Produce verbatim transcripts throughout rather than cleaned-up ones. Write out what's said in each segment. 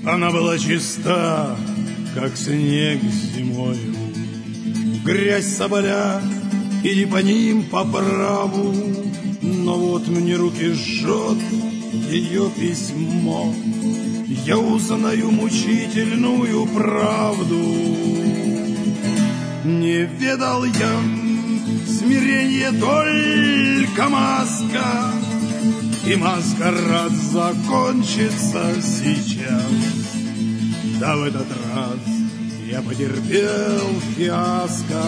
Она была чиста, как снег зимою, грязь соболя или по ним по праву. Но вот мне руки жжет ее письмо, я узнаю мучительную правду. Не ведал я смиренье, только маска, и маскарад закончится сейчас. Да в этот раз я потерпел фиаско,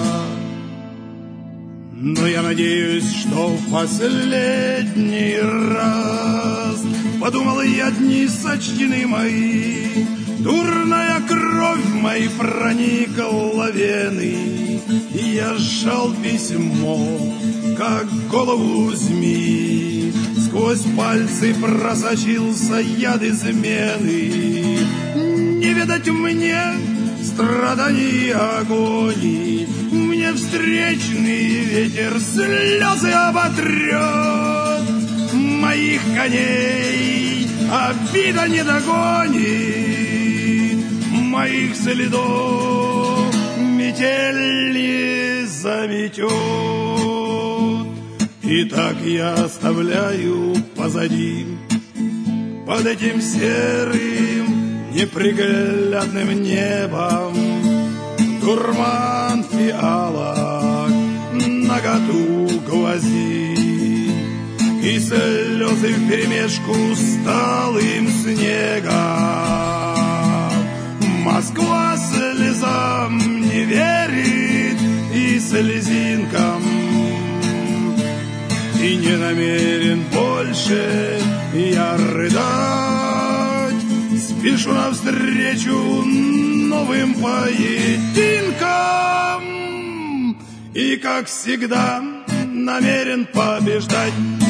но я надеюсь, что в последний раз. Подумал я, дни сочтены мои, дурная кровь в мои проникла вены, и я сжал письмо, как голову змеи. Сквозь пальцы просочился яд измены. Не видать мне страданий и агоний, мне встречный ветер слезы оботрет. Моих коней обида не догонит, моих следов метель не заметет. И так я оставляю позади, под этим серым неприглядным небом, дурман фиалок, наготу гвозди и слезы вперемешку с талым снегом. Москва слезам не верит и слезинкам, и не намерен больше я рыдать. Спешу навстречу новым поединкам и, как всегда, намерен побеждать.